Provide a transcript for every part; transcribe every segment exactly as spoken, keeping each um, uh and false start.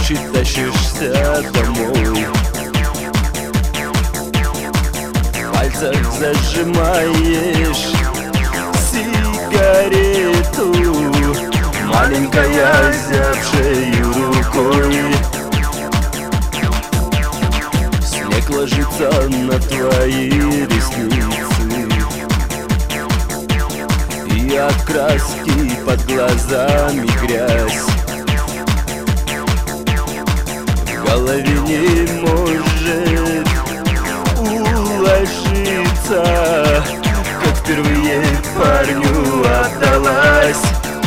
ночи тащишься домой. В пальцах зажимаешь сигарету, маленькая зябшей рукой. Снег ложится на твои ресницы, и от краски под глазами грязь. В голове не может уложиться, как впервые парню отдалась.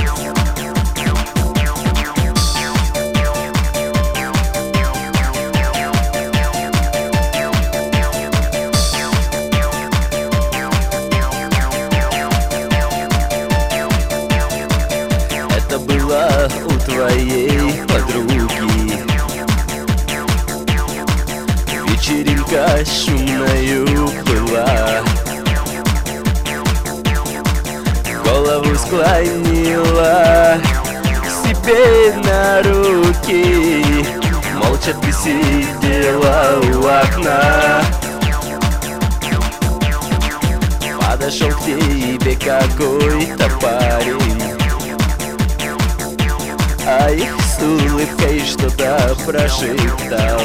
Это было у твоей подруги. Вечеринка шумною была, голову склонила к себе на руки. Молча ты сидела у окна. Подошел к тебе какой-то парень, ай, с улыбкой что-то прошептал.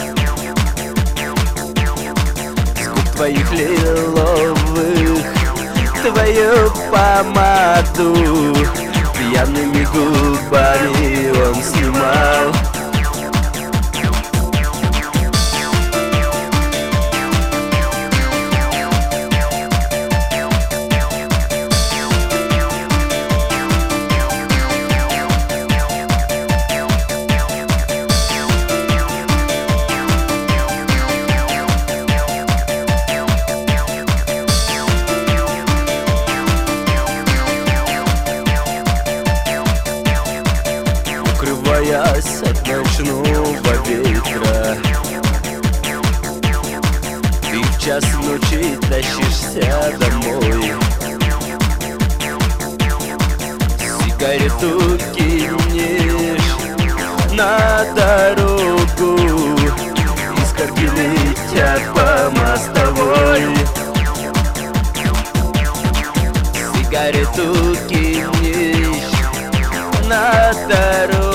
С губ твоих лиловых твою помаду пьяными губами он снимал. Укрываясь от ночного ветра, ты в час ночи тащишься домой. Сигарету кинешь на дорогу, искорки летят по мостовой. Сигарету кинешь на дорогу,